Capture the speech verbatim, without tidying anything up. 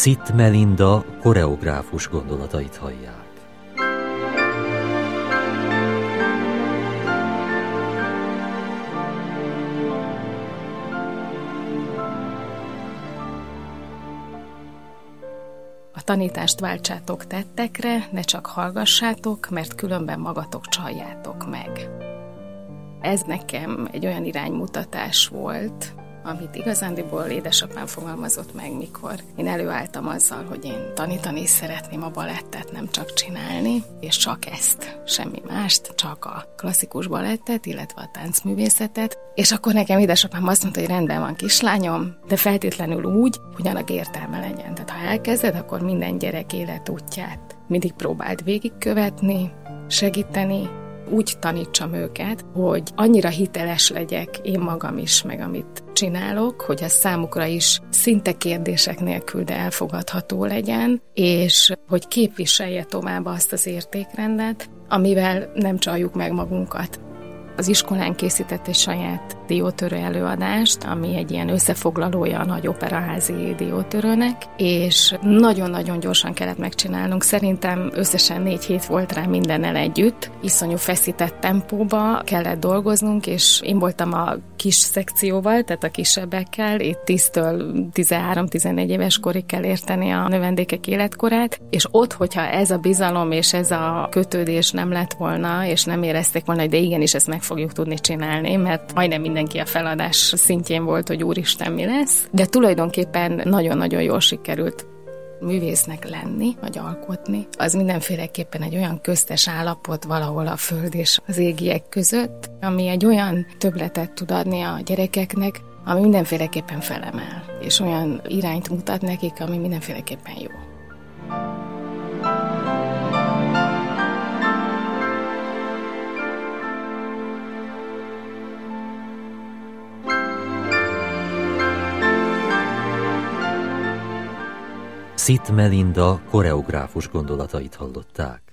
Szitt Melinda koreográfus gondolatait hallják. A tanítást váltsátok tettekre, ne csak hallgassátok, mert különben magatok csaljátok meg. Ez nekem egy olyan iránymutatás volt, amit igazándiból édesapám fogalmazott meg, mikor én előálltam azzal, hogy én tanítani szeretném a balettet, nem csak csinálni, és csak ezt, semmi mást, csak a klasszikus balettet, illetve a táncművészetet. És akkor nekem édesapám azt mondta, hogy rendben van, kislányom, de feltétlenül úgy, hogy annak értelme legyen. Tehát ha elkezded, akkor minden gyerek életútját mindig próbáld végigkövetni, segíteni, úgy tanítsam őket, hogy annyira hiteles legyek én magam is, meg amit csinálok, hogy a számukra is szinte kérdések nélkül, de elfogadható legyen, és hogy képviselje tovább azt az értékrendet, amivel nem csaljuk meg magunkat. Az iskolán készített egy saját diótörő előadást, ami egy ilyen összefoglalója a nagy operaházi diótörőnek, és nagyon-nagyon gyorsan kellett megcsinálnunk. Szerintem összesen négy hét volt rá mindennel együtt. Iszonyú feszített tempóba kellett dolgoznunk, és én voltam a kis szekcióval, tehát a kisebbekkel, itt tíztől tizenhárom-tizennégy éves korig kell érteni a növendékek életkorát, és ott, hogyha ez a bizalom és ez a kötődés nem lett volna, és nem érezték volna, hogy de igenis ezt meg fogjuk tudni csinálni, mert majdnem mindenki a feladás szintjén volt, hogy úristen, mi lesz. De tulajdonképpen nagyon-nagyon jól sikerült. Művésznek lenni, vagy alkotni, az mindenféleképpen egy olyan köztes állapot valahol a föld és az égiek között, ami egy olyan többletet tud adni a gyerekeknek, ami mindenféleképpen felemel, és olyan irányt mutat nekik, ami mindenféleképpen jó. Szitt Melinda koreográfus gondolatait hallották.